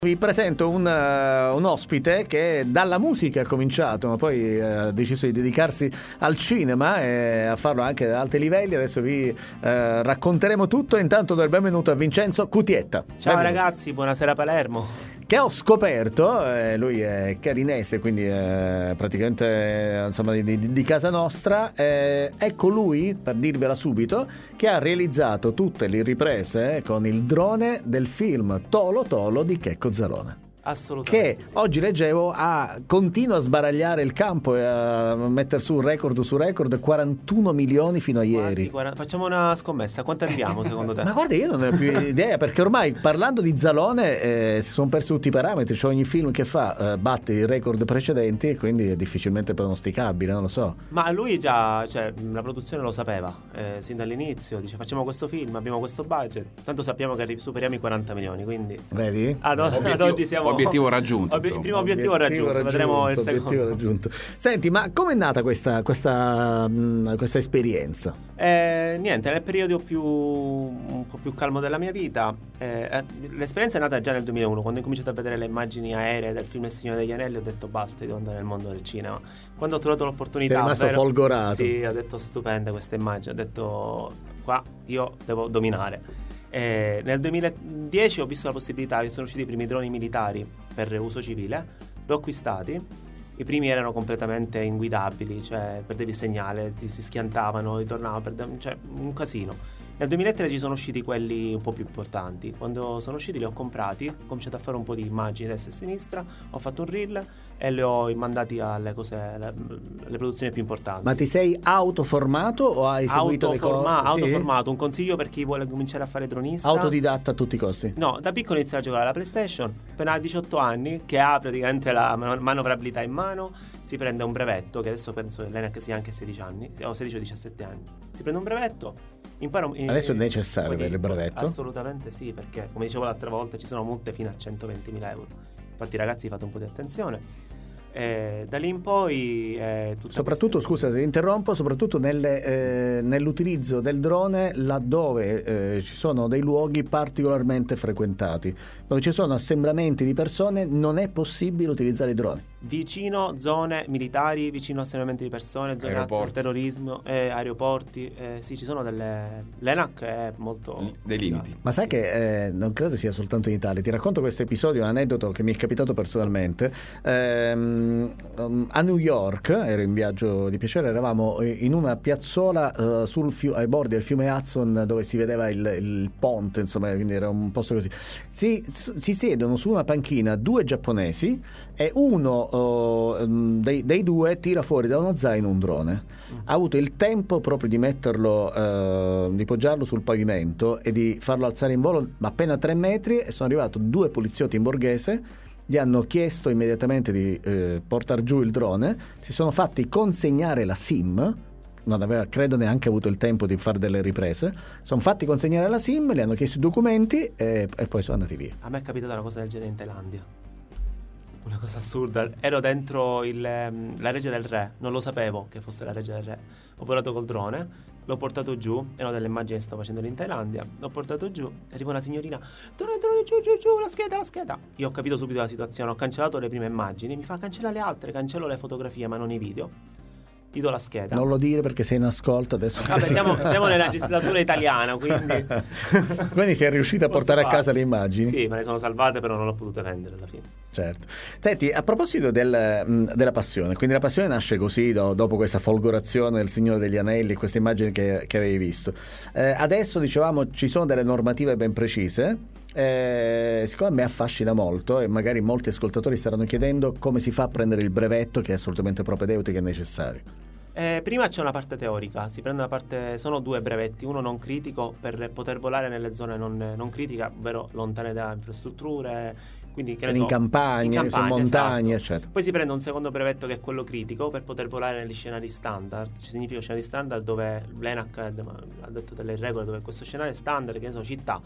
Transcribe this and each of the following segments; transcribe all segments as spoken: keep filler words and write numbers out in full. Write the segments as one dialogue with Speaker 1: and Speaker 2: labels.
Speaker 1: Vi presento un, uh, un ospite che dalla musica ha cominciato, ma poi uh, ha deciso di dedicarsi al cinema e a farlo anche ad alti livelli. Adesso vi uh, racconteremo tutto. Intanto do il benvenuto a Vincenzo Cutietta.
Speaker 2: Ciao
Speaker 1: Benvenuto.
Speaker 2: Ragazzi, buonasera Palermo.
Speaker 1: Che ho scoperto, eh, lui è carinese, quindi eh, praticamente eh, insomma di, di, di casa nostra. Eh, ecco lui, per dirvela subito, che ha realizzato tutte le riprese con il drone del film Tolo Tolo di Checco Zalone.
Speaker 2: Assolutamente.
Speaker 1: Che
Speaker 2: sì.
Speaker 1: oggi leggevo a, continua a sbaragliare il campo e a mettere su record su record, quarantuno milioni fino a ieri.
Speaker 2: Quasi, guarda, facciamo una scommessa, quanto arriviamo secondo te?
Speaker 1: Ma guarda, io non ne ho più idea, perché ormai parlando di Zalone eh, si sono persi tutti i parametri, cioè ogni film che fa eh, batte i record precedenti, quindi è difficilmente pronosticabile, non lo so.
Speaker 2: Ma lui già, cioè, la produzione lo sapeva, eh, sin dall'inizio, dice facciamo questo film, abbiamo questo budget, tanto sappiamo che superiamo i quaranta milioni, quindi...
Speaker 1: Vedi?
Speaker 2: Ad, ad oggi siamo...
Speaker 3: Obiettivo raggiunto.
Speaker 2: Obi- il primo obiettivo, obiettivo raggiunto, raggiunto, vedremo il
Speaker 1: obiettivo
Speaker 2: secondo.
Speaker 1: raggiunto. Senti, ma com'è nata questa, questa, mh, questa esperienza?
Speaker 2: Eh, niente, nel periodo più un po' più calmo della mia vita, eh, l'esperienza è nata già nel duemilauno, quando ho cominciato a vedere le immagini aeree del film Il Signore degli Anelli. Ho detto basta, devo andare nel mondo del cinema. Quando ho trovato l'opportunità,
Speaker 1: sei rimasto
Speaker 2: vero,
Speaker 1: folgorato.
Speaker 2: sì, ho detto stupenda questa immagine, ho detto qua io devo dominare. Eh, nel duemiladieci ho visto la possibilità che sono usciti i primi droni militari per uso civile, l'ho acquistati. I primi erano completamente inguidabili, cioè perdevi il segnale, ti si schiantavano, ritornavano, perdev- cioè un casino. Nel duemilatré ci sono usciti quelli un po' più importanti. Quando sono usciti li ho comprati, ho cominciato a fare un po' di immagini destra e sinistra, ho fatto un reel e li ho mandati alle cose, alle, alle produzioni più importanti.
Speaker 1: Ma ti sei autoformato o hai seguito dei corsi?
Speaker 2: Autoformato, sì? Un consiglio per chi vuole cominciare a fare dronista.
Speaker 1: Autodidatta a tutti i costi?
Speaker 2: No, da piccolo inizia a giocare alla PlayStation, appena ha diciotto anni, che ha praticamente la manovrabilità in mano, si prende un brevetto, che adesso penso che l'ENAC sia anche sedici anni, o sedici o diciassette anni. Si prende un brevetto, impara un,
Speaker 1: adesso è necessario avere il brevetto?
Speaker 2: Assolutamente sì, perché come dicevo l'altra volta ci sono multe fino a centoventimila euro. Infatti ragazzi fate un po' di attenzione. Eh, da lì in poi eh,
Speaker 1: soprattutto
Speaker 2: queste...
Speaker 1: scusa se interrompo, soprattutto nelle, eh, nell'utilizzo del drone laddove eh, ci sono dei luoghi particolarmente frequentati, dove ci sono assembramenti di persone, non è possibile utilizzare i droni
Speaker 2: vicino zone militari, vicino assembramenti di persone, zone di terrorismo, eh, aeroporti, eh, sì, ci sono delle... l'ENAC è molto...
Speaker 3: dei limiti.
Speaker 1: Ma sai che eh, non credo sia soltanto in Italia. Ti racconto questo episodio, un aneddoto che mi è capitato personalmente. ehm, a New York, ero in viaggio di piacere, eravamo in una piazzola uh, sul fiu- ai bordi del fiume Hudson, dove si vedeva il, il ponte, insomma, quindi era un posto così. Si, si siedono su una panchina due giapponesi e uno uh, dei, dei due tira fuori da uno zaino un drone. Ha avuto il tempo proprio di metterlo, uh, di poggiarlo sul pavimento e di farlo alzare in volo appena tre metri, e sono arrivati due poliziotti in borghese. Gli hanno chiesto immediatamente di eh, portare giù il drone, si sono fatti consegnare la SIM, non aveva credo neanche avuto il tempo di fare delle riprese, sono fatti consegnare la SIM, le hanno chiesto i documenti e, e poi sono andati via.
Speaker 2: A me è capitata una cosa del genere in Thailandia, una cosa assurda. Ero dentro il, la Reggia del Re, non lo sapevo che fosse la Reggia del Re, ho volato col drone, l'ho portato giù, erano delle immagini che stavo facendo in Thailandia, l'ho portato giù, arriva una signorina, drone, drone, giù, giù, giù, la scheda, la scheda. Io ho capito subito la situazione, ho cancellato le prime immagini, mi fa cancella le altre, cancello le fotografie ma non i video. Gli do la scheda.
Speaker 1: Non lo dire perché sei in ascolto adesso.
Speaker 2: Vabbè, siamo, siamo nella legislatura italiana, quindi
Speaker 1: quindi sei riuscito a portare fare. a casa le immagini?
Speaker 2: Sì, me ne sono salvate, però non l'ho potute vendere alla fine.
Speaker 1: Certo. Senti, a proposito del, mh, della passione, quindi la passione nasce così do, dopo questa folgorazione del Signore degli Anelli, queste immagini che, che avevi visto. Eh, adesso dicevamo ci sono delle normative ben precise. Eh, siccome me affascina molto e magari molti ascoltatori staranno chiedendo come si fa a prendere il brevetto, che è assolutamente propedeutico e necessario.
Speaker 2: Eh, prima c'è una parte teorica, si prende una parte, sono due brevetti, uno non critico per poter volare nelle zone non, non critiche, ovvero lontane da infrastrutture, quindi che ne
Speaker 1: in,
Speaker 2: so,
Speaker 1: campagna, in campagna, su montagne, esatto. Eccetera.
Speaker 2: Poi si prende un secondo brevetto che è quello critico per poter volare negli scenari standard. Ci significa scenari standard dove l'ENAC ha detto delle regole, dove questo scenario è standard, che ne so, città,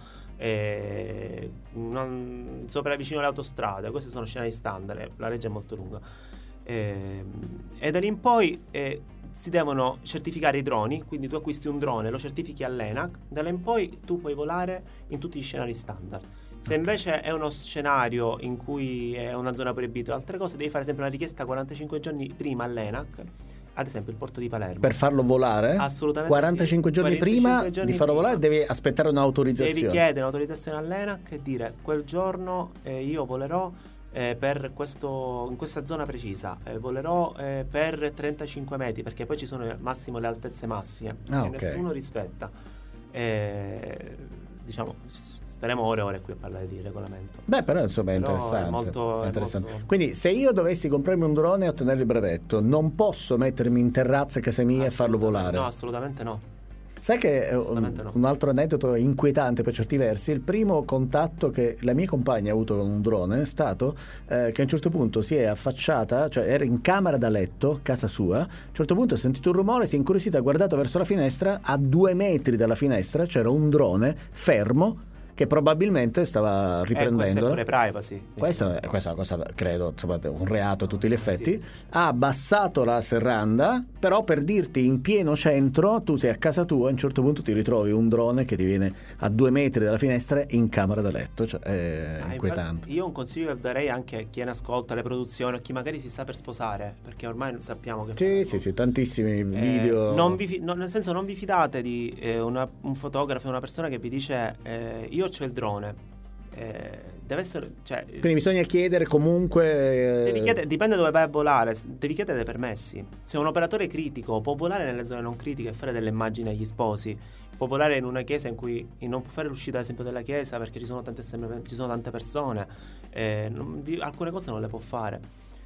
Speaker 2: eh, non, sopra vicino alle autostrade, questi sono scenari standard, la legge è molto lunga. Eh, e da lì in poi eh, si devono certificare i droni, quindi tu acquisti un drone, lo certifichi all'ENAC, da là in poi tu puoi volare in tutti gli scenari standard. Se invece è uno scenario in cui è una zona proibita o altre cose, devi fare sempre una richiesta quarantacinque giorni prima all'ENAC, ad esempio il porto di Palermo.
Speaker 1: Per farlo volare?
Speaker 2: Assolutamente
Speaker 1: quarantacinque
Speaker 2: sì.
Speaker 1: giorni
Speaker 2: quarantacinque
Speaker 1: prima
Speaker 2: giorni
Speaker 1: di farlo
Speaker 2: prima.
Speaker 1: volare devi aspettare un'autorizzazione.
Speaker 2: Devi chiedere un'autorizzazione all'ENAC e dire quel giorno eh, io volerò eh, per questo, in questa zona precisa, eh, volerò eh, per trentacinque metri, perché poi ci sono al massimo le altezze massime
Speaker 1: Ah,
Speaker 2: che
Speaker 1: ok.
Speaker 2: nessuno rispetta. Eh, diciamo, staremo ore e ore qui a parlare di regolamento.
Speaker 1: Beh, però insomma è
Speaker 2: Però
Speaker 1: interessante.
Speaker 2: è molto-
Speaker 1: è
Speaker 2: è
Speaker 1: interessante.
Speaker 2: molto-
Speaker 1: Quindi se io dovessi comprarmi un drone e ottenere il brevetto, non posso mettermi in terrazza a casa mia e farlo
Speaker 2: Assolutamente-
Speaker 1: volare?
Speaker 2: No, assolutamente no.
Speaker 1: Sai che eh, un,
Speaker 2: Assolutamente no.
Speaker 1: un altro aneddoto inquietante per certi versi, il primo contatto che la mia compagna ha avuto con un drone è stato eh, che a un certo punto si è affacciata, cioè era in camera da letto, casa sua, a un certo punto ha sentito un rumore, si è incuriosita, ha guardato verso la finestra, a due metri dalla finestra c'era un drone fermo che probabilmente stava
Speaker 2: Eh,
Speaker 1: riprendendo.
Speaker 2: questa è pure privacy.
Speaker 1: Questa, questa è una cosa, credo, insomma, un reato a tutti gli effetti.
Speaker 2: Sì, sì.
Speaker 1: Ha abbassato la serranda, però per dirti in pieno centro, tu sei a casa tua, a un certo punto ti ritrovi un drone che ti viene a due metri dalla finestra in camera da letto, cioè è
Speaker 2: Ah,
Speaker 1: inquietante.
Speaker 2: infatti, io un consiglio che darei anche a chi ne ascolta le produzioni o chi magari si sta per sposare, perché ormai sappiamo che
Speaker 1: Sì, sì, sì, tantissimi
Speaker 2: Eh,
Speaker 1: video.
Speaker 2: non vi fi- no, nel senso, non vi fidate di eh, una- un fotografo, una persona che vi dice eh, io c'ho il drone. Eh, deve essere, cioè,
Speaker 1: Quindi bisogna chiedere comunque.
Speaker 2: devi
Speaker 1: eh,
Speaker 2: chiedere, dipende dove vai a volare, s- devi chiedere dei permessi. Se un operatore critico può volare nelle zone non critiche e fare delle immagini agli sposi, può volare in una chiesa in cui non può fare l'uscita ad esempio della chiesa perché ci sono tante, ci sono tante persone, eh, non- di- alcune cose non le può fare.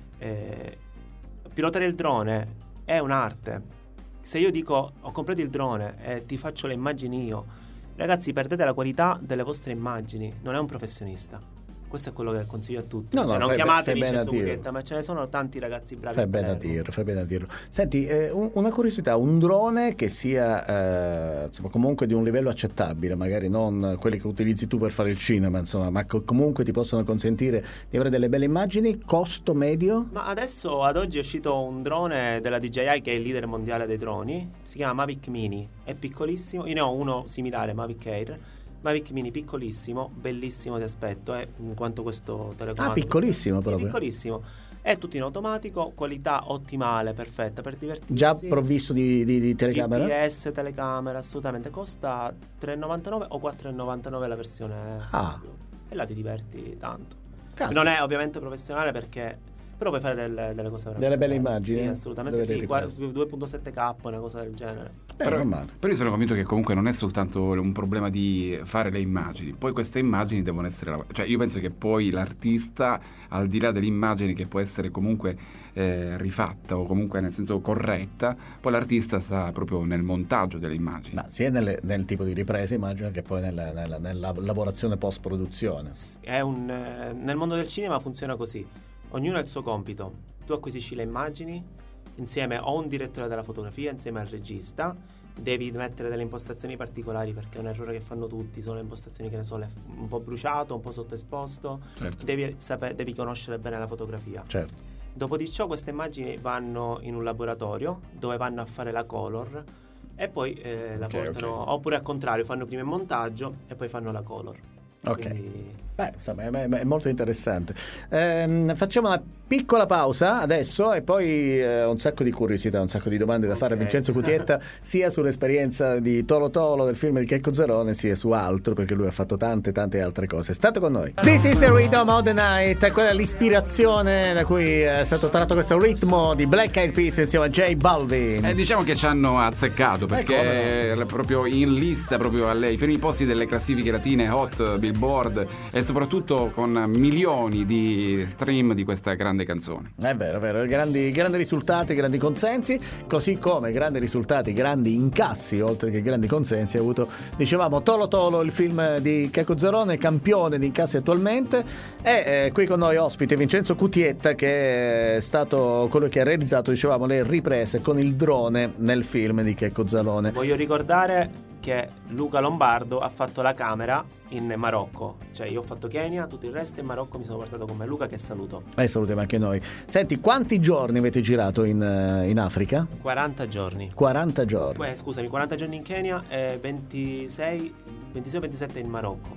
Speaker 2: Eh, pilotare il drone è un'arte. Se io dico ho comprato il drone e ti faccio le immagini io, ragazzi, perdete la qualità delle vostre immagini, non è un professionista. Questo è quello che consiglio a tutti.
Speaker 1: No,
Speaker 2: Cioè,
Speaker 1: no,
Speaker 2: non
Speaker 1: fai be-
Speaker 2: chiamate
Speaker 1: fai bene
Speaker 2: Vincenzo
Speaker 1: a dirlo.
Speaker 2: Cucchietta, ma ce ne sono tanti ragazzi bravi.
Speaker 1: Fai
Speaker 2: a
Speaker 1: bene a
Speaker 2: Palermo.
Speaker 1: dirlo, fai bene a dirlo. Senti, eh, un- una curiosità, un drone che sia eh, insomma, comunque di un livello accettabile, magari non quelli che utilizzi tu per fare il cinema, insomma, ma co- comunque ti possono consentire di avere delle belle immagini, costo medio?
Speaker 2: Ma adesso, ad oggi, è uscito un drone della D J I che è il leader mondiale dei droni. Si chiama Mavic Mini. È piccolissimo. Io ne ho uno similare, Mavic Air. Mavic Mini piccolissimo, bellissimo di aspetto, eh, in quanto questo telecomando.
Speaker 1: Ah, piccolissimo
Speaker 2: Sì,
Speaker 1: proprio.
Speaker 2: piccolissimo. È tutto in automatico, qualità ottimale, perfetta per divertirsi.
Speaker 1: Già provvisto di, di, di telecamera?
Speaker 2: G P S, telecamera, assolutamente. Costa tre e novantanove o quattro e novantanove la versione.
Speaker 1: Ah.
Speaker 2: E là ti diverti tanto.
Speaker 1: Caspita.
Speaker 2: Non è ovviamente professionale perché però puoi fare delle, delle cose veramente
Speaker 1: Delle belle immagini,
Speaker 2: Sì,
Speaker 1: eh?
Speaker 2: assolutamente
Speaker 1: Delle
Speaker 2: sì. Qua-
Speaker 1: riprese.
Speaker 2: due virgola sette K, una cosa del genere.
Speaker 1: Eh,
Speaker 3: Però,
Speaker 1: non male.
Speaker 3: però io sono convinto che comunque non è soltanto un problema di fare le immagini, poi queste immagini devono essere lav- cioè io penso che poi l'artista, al di là dell'immagine che può essere comunque eh, rifatta o comunque nel senso corretta, poi l'artista sta proprio nel montaggio delle immagini.
Speaker 1: Ma sia nelle- nel tipo di ripresa, immagino, che poi nella, nella- nella lavorazione post-produzione.
Speaker 2: È un, eh, nel mondo del cinema funziona così. Ognuno ha il suo compito. Tu acquisisci le immagini insieme a un direttore della fotografia, insieme al regista. Devi mettere delle impostazioni particolari perché è un errore che fanno tutti. Sono le impostazioni che ne so, le- un po' bruciato, un po' sottoesposto.
Speaker 3: Certo.
Speaker 2: Devi, saper, devi conoscere bene la fotografia.
Speaker 1: Certo.
Speaker 2: Dopo di ciò queste immagini vanno in un laboratorio dove vanno a fare la color e poi eh, la
Speaker 3: Ok,
Speaker 2: portano,
Speaker 3: ok.
Speaker 2: oppure al contrario fanno prima il montaggio e poi fanno la color.
Speaker 1: Ok.
Speaker 2: Quindi-
Speaker 1: Beh, insomma, è, è molto interessante. Ehm, facciamo una piccola pausa adesso e poi eh, ho un sacco di curiosità, un sacco di domande da fare a
Speaker 2: Ok.
Speaker 1: Vincenzo Cutietta, sia sull'esperienza di Tolo Tolo del film di Checco Zalone, sia su altro, perché lui ha fatto tante tante altre cose. State con noi. This is the rhythm of the night, quella è l'ispirazione da cui è stato tratto questo ritmo di Black Eyed Peas insieme a J Balvin.
Speaker 3: Eh, diciamo che ci hanno azzeccato perché
Speaker 1: come
Speaker 3: è proprio in lista, proprio ai primi posti delle classifiche latine Hot, Billboard e soprattutto con milioni di stream di questa grande canzone.
Speaker 1: È vero, è vero, grandi, grandi risultati, grandi consensi, così come grandi risultati, grandi incassi, oltre che grandi consensi, ha avuto, dicevamo, Tolo Tolo, il film di Checco Zalone, campione di incassi attualmente, e eh, qui con noi ospite Vincenzo Cutietta, che è stato quello che ha realizzato, dicevamo, le riprese con il drone nel film di Checco Zalone.
Speaker 2: Voglio ricordare che Luca Lombardo ha fatto la camera in Marocco, cioè io ho fatto Kenya, tutto il resto in Marocco mi sono portato con me Luca, che saluto.
Speaker 1: E salutiamo anche noi. Senti, quanti giorni avete girato in, eh, in Africa?
Speaker 2: quaranta giorni.
Speaker 1: quaranta giorni.
Speaker 2: Eh, scusami, quaranta giorni in Kenya e ventisei ventisei ventisette in Marocco.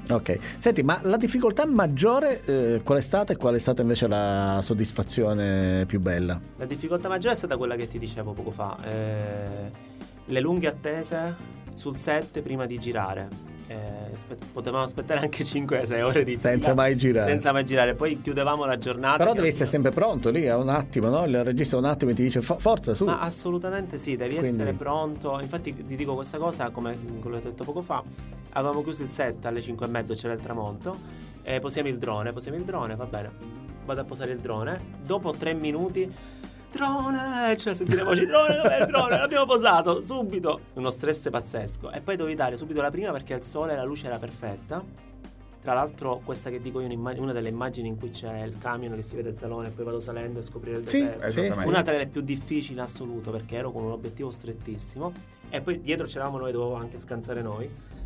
Speaker 1: Ok, senti, ma la difficoltà maggiore eh, qual è stata e qual è stata invece la soddisfazione più bella?
Speaker 2: La difficoltà maggiore è stata quella che ti dicevo poco fa, eh, le lunghe attese sul set prima di girare. Eh, aspe- potevamo aspettare anche cinque sei ore di fila,
Speaker 1: Senza mai girare.
Speaker 2: senza mai girare, poi chiudevamo la giornata.
Speaker 1: Però devi essere sempre pronto lì a un attimo, no? Il regista un attimo e ti dice forza su.
Speaker 2: Ma assolutamente sì, devi
Speaker 1: Quindi...
Speaker 2: essere pronto. Infatti ti dico questa cosa, come quello che ho detto poco fa, avevamo chiuso il set alle cinque e mezzo, c'era il tramonto, e posiamo il drone, posiamo il drone, va bene, vado a posare il drone, dopo tre minuti drone, cioè sentire voci drone, dov'è il drone? L'abbiamo posato subito, uno stress pazzesco. E poi dovevi dare subito la prima perché il sole, la luce era perfetta. Tra l'altro questa che dico io, una delle immagini in cui c'è il camion che si vede Zalone e poi vado salendo e scoprire il
Speaker 1: sì,
Speaker 2: deserto,
Speaker 1: sì,
Speaker 2: una delle più difficili in assoluto perché ero con un obiettivo strettissimo e poi dietro c'eravamo noi, dovevo anche scansare noi,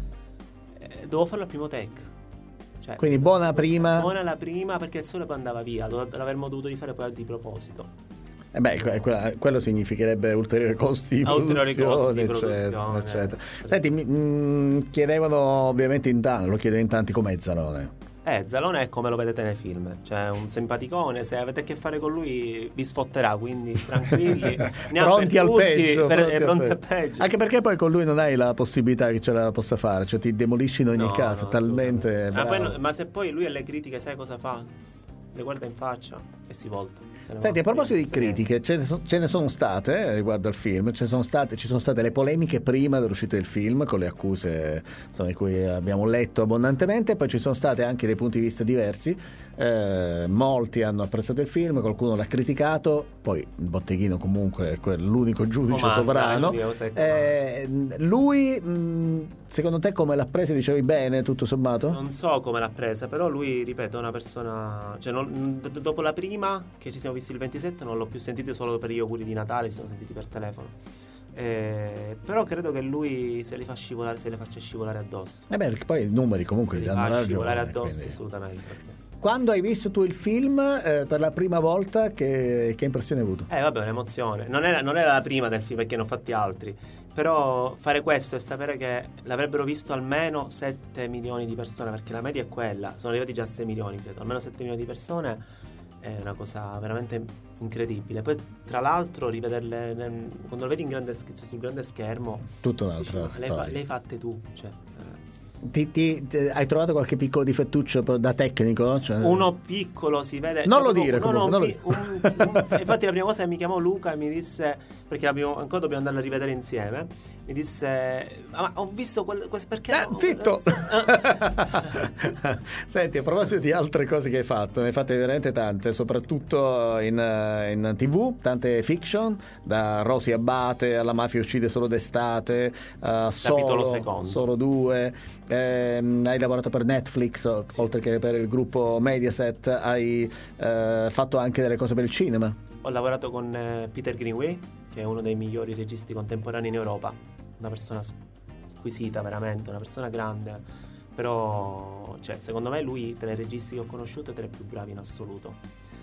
Speaker 2: e dovevo farlo al primo take, cioè,
Speaker 1: quindi buona prima,
Speaker 2: buona la prima perché il sole poi andava via, l'avremmo dovuto rifare poi di proposito.
Speaker 1: Eh beh, que- quello significherebbe ulteriori costi di
Speaker 2: ulteriori
Speaker 1: produzione,
Speaker 2: costi di
Speaker 1: eccetera,
Speaker 2: produzione,
Speaker 1: eccetera.
Speaker 2: eh.
Speaker 1: Senti, mi, mh, chiedevano ovviamente in tanti, lo chiedono in tanti com'è Zalone.
Speaker 2: Eh, Zalone è come lo vedete nei film, cioè un simpaticone, se avete a che fare con lui vi sfotterà, quindi tranquilli, ne ha
Speaker 1: pronti
Speaker 2: per
Speaker 1: al
Speaker 2: tutti,
Speaker 1: peggio,
Speaker 2: per,
Speaker 1: pronti
Speaker 2: eh,
Speaker 1: al
Speaker 2: pronti al
Speaker 1: peggio.
Speaker 2: peggio.
Speaker 1: Anche perché poi con lui non hai la possibilità che ce la possa fare, cioè ti demolisci in ogni
Speaker 2: No,
Speaker 1: caso,
Speaker 2: no,
Speaker 1: talmente
Speaker 2: ma, poi
Speaker 1: bravo.
Speaker 2: no- ma se poi lui alle critiche sai cosa fa? Le guarda in faccia e si volta. se ne
Speaker 1: Senti,
Speaker 2: va.
Speaker 1: a proposito di
Speaker 2: Se ne-
Speaker 1: critiche, ce ne, so- ce ne sono state eh, riguardo al film, ce ne sono state, ci sono state le polemiche prima dell'uscita del film, con le accuse insomma, di cui abbiamo letto abbondantemente, poi ci sono state anche dei punti di vista diversi, eh, molti hanno apprezzato il film, qualcuno l'ha criticato, poi il botteghino comunque è quel- l'unico giudice
Speaker 2: Comanda,
Speaker 1: sovrano.
Speaker 2: l'unica cosa che comanda.
Speaker 1: Eh, lui, mh, secondo te come l'ha presa? Dicevi bene, tutto sommato?
Speaker 2: Non so come l'ha presa, però lui, ripeto, è una persona. Cioè, non- d- dopo la prima, che ci siamo visti il ventisette, non l'ho più sentito solo per gli auguri di Natale, ci siamo sentiti per telefono. Eh, però credo che lui se li fa scivolare, se le faccia scivolare addosso.
Speaker 1: Eh beh, perché poi i numeri comunque
Speaker 2: Se
Speaker 1: gli
Speaker 2: li
Speaker 1: danno
Speaker 2: fa scivolare
Speaker 1: ragione.
Speaker 2: addosso,
Speaker 1: quindi.
Speaker 2: assolutamente. perché-
Speaker 1: Quando hai visto tu il film eh, per la prima volta, che, che impressione hai avuto?
Speaker 2: Eh, vabbè, un'emozione. Non era, non era la prima del film perché ne ho fatti altri. Però fare questo e sapere che l'avrebbero visto almeno sette milioni di persone, perché la media è quella, sono arrivati già a sei milioni, credo, almeno sette milioni di persone, è una cosa veramente incredibile. Poi, tra l'altro, rivederle nel- quando lo vedi in grande, sch- sul grande schermo,
Speaker 1: Tutta
Speaker 2: dici,
Speaker 1: un'altra
Speaker 2: "Ma le, fa-
Speaker 1: storia.
Speaker 2: le hai fatte tu. Cioè, eh,
Speaker 1: Ti, ti- ti- hai trovato qualche piccolo difettuccio però da tecnico? Cioè-
Speaker 2: uno piccolo si vede.
Speaker 1: Non
Speaker 2: cioè,
Speaker 1: lo
Speaker 2: proprio-
Speaker 1: dire,
Speaker 2: no, no,
Speaker 1: comunque,
Speaker 2: un
Speaker 1: non
Speaker 2: pi- un- un- infatti la prima cosa che mi chiamò Luca e mi disse, perché l'abbiamo- ancora dobbiamo andarlo a rivedere insieme, mi disse "Ah, ma ho visto quel, quel perché
Speaker 1: Ah,
Speaker 2: no?"
Speaker 1: zitto!
Speaker 2: Eh.
Speaker 1: Senti, a proposito di altre cose che hai fatto, ne hai fatte veramente tante, soprattutto in, eh, in tivù, tante fiction, da Rosy Abate alla Mafia uccide solo d'estate, a
Speaker 2: Capitolo
Speaker 1: solo,
Speaker 2: secondo.
Speaker 1: solo due, ehm, hai lavorato per Netflix, o-
Speaker 2: Sì.
Speaker 1: oltre che per il gruppo Mediaset, hai eh, fatto anche delle cose per il cinema.
Speaker 2: Ho lavorato con eh, Peter Greenaway, che è uno dei migliori registi contemporanei in Europa, una persona s- squisita veramente, una persona grande, però cioè, secondo me lui tra i registi che ho conosciuto è tra i più bravi in assoluto.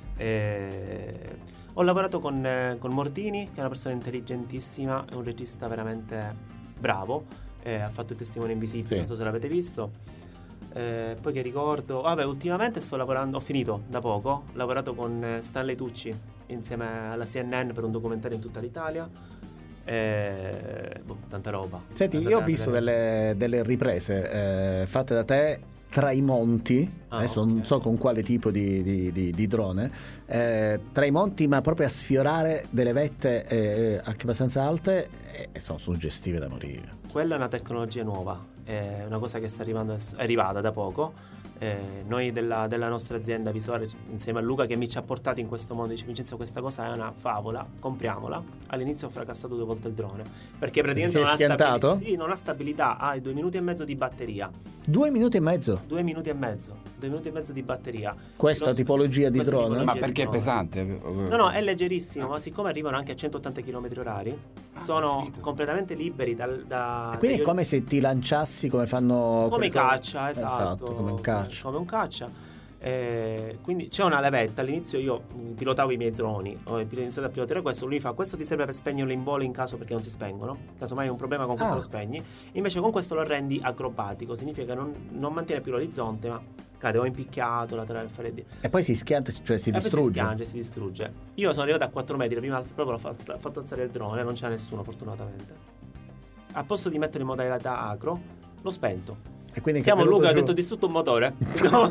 Speaker 2: Eh, ho lavorato con, eh, con Mortini, che è una persona intelligentissima, è un regista veramente bravo, eh, ha fatto Il testimone invisibile,
Speaker 1: Sì.
Speaker 2: non so se l'avete visto. Eh, poi che ricordo, vabbè, ultimamente sto lavorando, ho finito da poco, ho lavorato con eh, Stanley Tucci insieme alla C N N per un documentario in tutta l'Italia. Eh, boh, tanta roba.
Speaker 1: Senti,
Speaker 2: Tanta
Speaker 1: io ho
Speaker 2: tanta
Speaker 1: visto
Speaker 2: roba.
Speaker 1: delle, delle riprese eh, fatte da te tra i monti,
Speaker 2: Ah,
Speaker 1: adesso
Speaker 2: ok.
Speaker 1: non so con quale tipo di, di- di- di drone, eh, tra i monti ma proprio a sfiorare delle vette eh, anche abbastanza alte e, e sono suggestive da morire.
Speaker 2: Quella è una tecnologia nuova, è una cosa che sta arrivando adesso, è arrivata da poco. Eh, noi della, della nostra azienda visuale, insieme a Luca che mi ci ha portato in questo mondo, dice Vincenzo questa cosa è una favola, compriamola. All'inizio ho fracassato due volte il drone perché praticamente
Speaker 1: Sei
Speaker 2: non ha,
Speaker 1: schiantato?
Speaker 2: stabili- sì, non ha stabilità, ha due minuti e mezzo di batteria,
Speaker 1: Due minuti e mezzo,
Speaker 2: due minuti e mezzo, due minuti e mezzo di batteria.
Speaker 1: questa
Speaker 2: Lo-
Speaker 1: tipologia di
Speaker 2: questa
Speaker 1: drone?
Speaker 2: tipologia
Speaker 3: Ma
Speaker 2: di
Speaker 3: perché è
Speaker 2: drone.
Speaker 3: pesante?
Speaker 2: No, no, è leggerissimo, ma siccome arrivano anche a centottanta chilometri orari,
Speaker 3: Ah,
Speaker 2: sono
Speaker 3: capito.
Speaker 2: completamente liberi dal, da...
Speaker 1: E quindi è
Speaker 2: dagli-
Speaker 1: come se ti lanciassi come fanno
Speaker 2: come i
Speaker 1: quelle-
Speaker 2: caccia, esatto,
Speaker 1: come un caccia.
Speaker 2: come un caccia. Eh, quindi c'è una levetta. All'inizio io mh, pilotavo i miei droni, ho iniziato a pilotare questo, lui mi fa: questo ti serve per spegnerlo in volo in caso, perché non si spengono, casomai hai un problema con questo
Speaker 1: Ah.
Speaker 2: lo spegni. Invece con questo lo rendi acrobatico, significa che non, non mantiene più l'orizzonte, ma cade o impicchiato laterale F R D.
Speaker 1: E poi si schianta, cioè si
Speaker 2: E poi
Speaker 1: distrugge.
Speaker 2: si schiange, si distrugge. Io sono arrivato a quattro metri, prima alz- proprio ho fatto, fatto alzare il drone, non c'era nessuno fortunatamente. A posto di metterlo in modalità acro, l'ho spento.
Speaker 1: E quindi
Speaker 2: Chiamo
Speaker 1: caduto
Speaker 2: Luca e ho
Speaker 1: giù.
Speaker 2: detto: distrutto un motore. Che devo,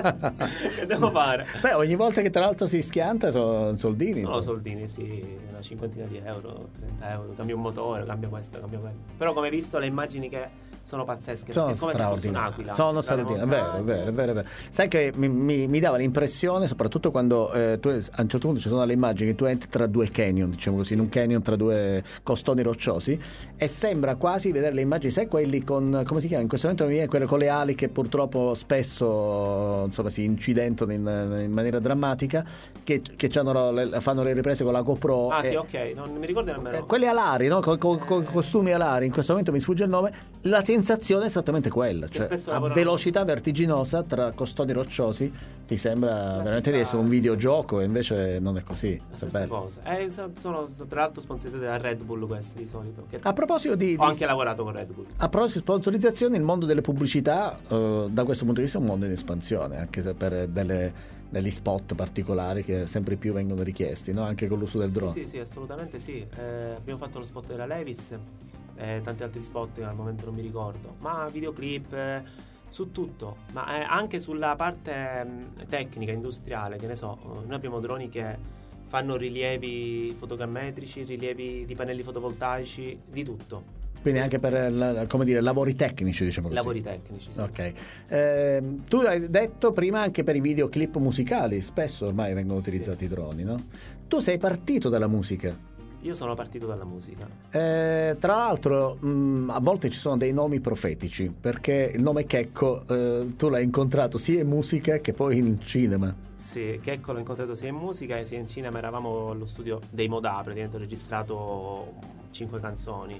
Speaker 2: che devo fare?
Speaker 1: Beh, ogni volta che tra l'altro si schianta sono soldini.
Speaker 2: Sono
Speaker 1: insomma.
Speaker 2: soldini, sì, una cinquantina di euro, trenta euro, cambio un motore, cambio questo, cambio quello. Però come hai visto le immagini che sono pazzesche,
Speaker 1: Sono
Speaker 2: perché è come se fosse
Speaker 1: straordinarie,
Speaker 2: un'aquila.
Speaker 1: sono
Speaker 2: Tra le
Speaker 1: straordinarie, è vero, è
Speaker 2: montagne.
Speaker 1: vero, è vero, è vero. Sai che mi, mi- mi dava l'impressione, soprattutto quando eh, tu, a un certo punto ci sono delle immagini che tu entri tra due canyon, diciamo così, in un canyon tra due costoni rocciosi, e sembra quasi vedere le immagini, sai quelli con, come si chiama? In questo momento mi viene quelle con le ali che purtroppo spesso insomma si incidentano in, in maniera drammatica, che, che c'hanno le- fanno le riprese con la GoPro.
Speaker 2: Ah,
Speaker 1: e-
Speaker 2: sì, ok, non mi ricordo nemmeno.
Speaker 1: eh, quelli alari, no? Con, con- con
Speaker 2: Eh.
Speaker 1: costumi alari, in questo momento mi sfugge il nome. La sensazione è esattamente quella,
Speaker 2: Che
Speaker 1: cioè
Speaker 2: spesso
Speaker 1: a
Speaker 2: lavorano-
Speaker 1: velocità vertiginosa tra costoni rocciosi ti sembra veramente
Speaker 2: stessa-
Speaker 1: di essere un
Speaker 2: la
Speaker 1: videogioco, e invece non è così.
Speaker 2: La
Speaker 1: È
Speaker 2: stessa
Speaker 1: bello.
Speaker 2: cosa. Eh, sono, sono, sono tra l'altro sponsorizzati da Red Bull questi di solito. Che
Speaker 1: A proposito di,
Speaker 2: ho
Speaker 1: di-
Speaker 2: anche lavorato con Red Bull.
Speaker 1: a proposito di sponsorizzazione, il mondo delle pubblicità eh, da questo punto di vista è un mondo in espansione, anche se per delle, degli spot particolari che sempre più vengono richiesti, no? Anche con l'uso del
Speaker 2: Sì,
Speaker 1: drone.
Speaker 2: sì, sì, assolutamente sì. Eh, abbiamo fatto lo spot della Levis, eh, tanti altri spot che al momento non mi ricordo, ma videoclip, eh, su tutto, ma eh, anche sulla parte mh, tecnica, industriale, che ne so, eh, noi abbiamo droni che fanno rilievi fotogrammetrici, rilievi di pannelli fotovoltaici, di tutto.
Speaker 1: Quindi anche per la- come dire, lavori tecnici, diciamo così.
Speaker 2: Lavori tecnici, sì.
Speaker 1: Ok. Ehm, tu hai detto prima anche per i videoclip musicali, spesso ormai vengono utilizzati i droni, no? Tu sei partito dalla musica.
Speaker 2: Io sono partito dalla musica.
Speaker 1: Eh, tra l'altro, mh, a volte ci sono dei nomi profetici, perché il nome Checco eh, tu l'hai incontrato sia in musica che poi in cinema.
Speaker 2: Sì, Checco l'ho incontrato sia in musica sia in cinema. Eravamo allo studio dei Modà, praticamente ho registrato cinque canzoni.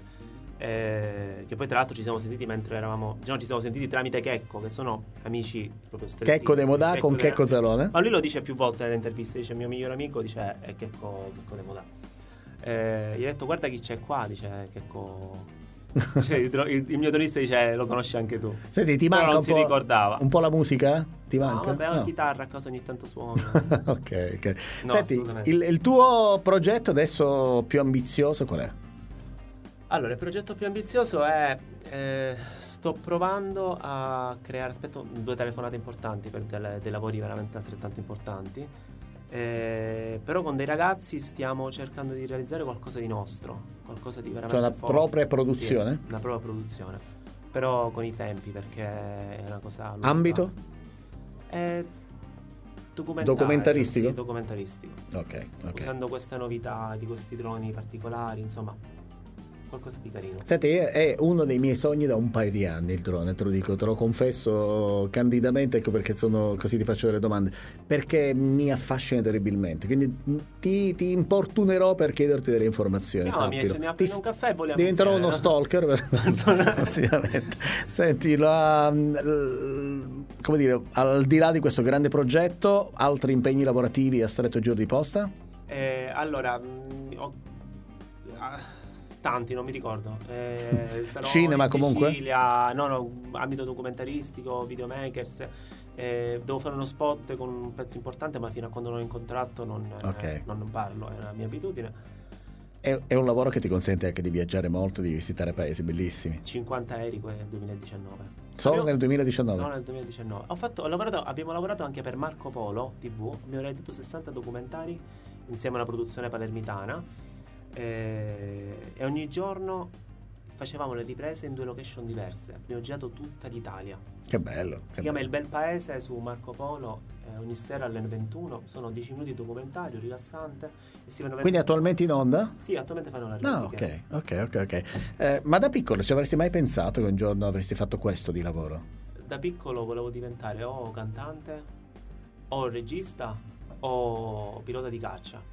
Speaker 2: Eh, che poi tra l'altro ci siamo sentiti mentre eravamo, diciamo, ci siamo sentiti tramite Checco, che sono amici proprio strettissimi.
Speaker 1: Checco De Modà con
Speaker 2: De-
Speaker 1: Checco Zalone.
Speaker 2: Ma lui lo dice più volte nelle interviste, dice: mio migliore amico, dice, è Checco, Checco De Modà. Eh, gli ho detto: guarda chi c'è qua, dice Checco. Cioè, il, dro- il- il mio dronista dice: lo conosci anche tu.
Speaker 1: Senti, ti
Speaker 2: Però
Speaker 1: manca
Speaker 2: non
Speaker 1: un
Speaker 2: si
Speaker 1: po',
Speaker 2: ricordava.
Speaker 1: un po' la musica? Ti
Speaker 2: No,
Speaker 1: manca?
Speaker 2: vabbè, ho la
Speaker 1: No.
Speaker 2: chitarra a casa ogni tanto suono.
Speaker 1: ok, ok.
Speaker 2: No,
Speaker 1: Senti,
Speaker 2: assolutamente.
Speaker 1: il, il tuo progetto adesso più ambizioso qual è?
Speaker 2: Allora, il progetto più ambizioso è eh, sto provando a creare, aspetto, due telefonate importanti per delle- dei lavori veramente altrettanto importanti. Eh, però con dei ragazzi stiamo cercando di realizzare qualcosa di nostro, qualcosa di veramente
Speaker 1: Cioè una
Speaker 2: forte.
Speaker 1: propria produzione?
Speaker 2: Sì, una propria produzione, però con i tempi, perché è una cosa lunga.
Speaker 1: Ambito?
Speaker 2: È documentario,
Speaker 1: Documentaristico?
Speaker 2: sì, documentaristico.
Speaker 1: Ok, ok.
Speaker 2: Usando queste novità di questi droni particolari, insomma, qualcosa di carino.
Speaker 1: Senti, è uno dei miei sogni da un paio di anni il drone, te lo dico, te lo confesso candidamente, ecco perché sono così, ti faccio delle domande, perché mi affascina terribilmente, quindi ti, ti importunerò per chiederti delle informazioni.
Speaker 2: No, mi
Speaker 1: sappilo.
Speaker 2: ne ha
Speaker 1: Ti-
Speaker 2: preso un caffè e vogliamo
Speaker 1: diventerò
Speaker 2: insieme,
Speaker 1: uno
Speaker 2: no?
Speaker 1: stalker per- assolutamente. Senti, la- l- come dire, al di là di questo grande progetto, altri impegni lavorativi a stretto giro di posta?
Speaker 2: Eh, allora, mh, ho- ah, tanti, non mi ricordo. Eh, sarò
Speaker 1: Cinema
Speaker 2: in
Speaker 1: comunque?
Speaker 2: Sicilia, no, no, ambito documentaristico, videomakers. Eh, devo fare uno spot con un pezzo importante, ma fino a quando non ho incontrato non,
Speaker 1: Ok.
Speaker 2: eh, non, non parlo, è la mia abitudine.
Speaker 1: È, è un lavoro che ti consente anche di viaggiare molto, di visitare paesi bellissimi.
Speaker 2: cinquanta aerei nel duemiladiciannove.
Speaker 1: Solo
Speaker 2: Abbiamo-
Speaker 1: nel duemiladiciannove?
Speaker 2: Solo nel duemiladiciannove. Ho fatto, ho lavorato, abbiamo lavorato anche per Marco Polo tivù, abbiamo realizzato sessanta documentari insieme a una produzione palermitana, eh, e ogni giorno facevamo le riprese in due location diverse. Abbiamo girato tutta l'Italia.
Speaker 1: Che bello.
Speaker 2: Si
Speaker 1: che
Speaker 2: chiama
Speaker 1: bello.
Speaker 2: Il Bel Paese su Marco Polo, eh, ogni sera alle ventuno. Sono dieci minuti di documentario rilassante. E si fanno
Speaker 1: Quindi attualmente in onda?
Speaker 2: Sì, attualmente fanno la
Speaker 1: No,
Speaker 2: replica.
Speaker 1: ok, ok, ok, ok. Eh, ma da piccolo ci avresti mai pensato che un giorno avresti fatto questo di lavoro?
Speaker 2: Da piccolo volevo diventare o cantante, o regista, o pilota di caccia.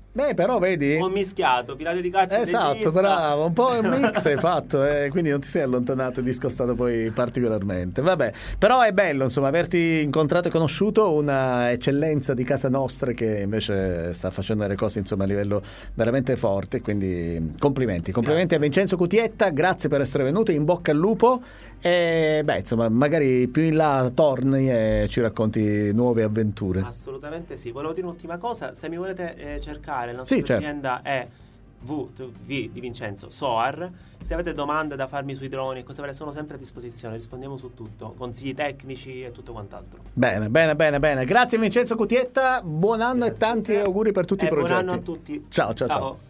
Speaker 1: Beh, però vedi...
Speaker 2: Ho mischiato, pirati di caccia e
Speaker 1: Esatto,
Speaker 2: regista.
Speaker 1: bravo, un po' un mix hai fatto, eh, quindi non ti sei allontanato e discostato poi particolarmente. Vabbè, però è bello, insomma, averti incontrato e conosciuto una eccellenza di casa nostra che invece sta facendo delle cose, insomma, a livello veramente forte, quindi complimenti. Complimenti
Speaker 2: Grazie.
Speaker 1: a Vincenzo Cutietta, grazie per essere venuto, in bocca al lupo e beh, insomma, magari più in là torni e ci racconti nuove avventure.
Speaker 2: Assolutamente sì. Volevo dire un'ultima cosa, se mi volete eh, cercare, la nostra
Speaker 1: Sì, certo.
Speaker 2: azienda è V V di Vincenzo Soar. Se avete domande da farmi sui droni e cose varie, sono sempre a disposizione, rispondiamo su tutto, consigli tecnici e tutto quant'altro.
Speaker 1: Bene, bene, bene, bene. Grazie Vincenzo Cutietta, buon anno
Speaker 2: Grazie
Speaker 1: e tanti
Speaker 2: a te.
Speaker 1: auguri per tutti
Speaker 2: E
Speaker 1: i progetti.
Speaker 2: buon anno a tutti.
Speaker 1: Ciao, ciao, ciao.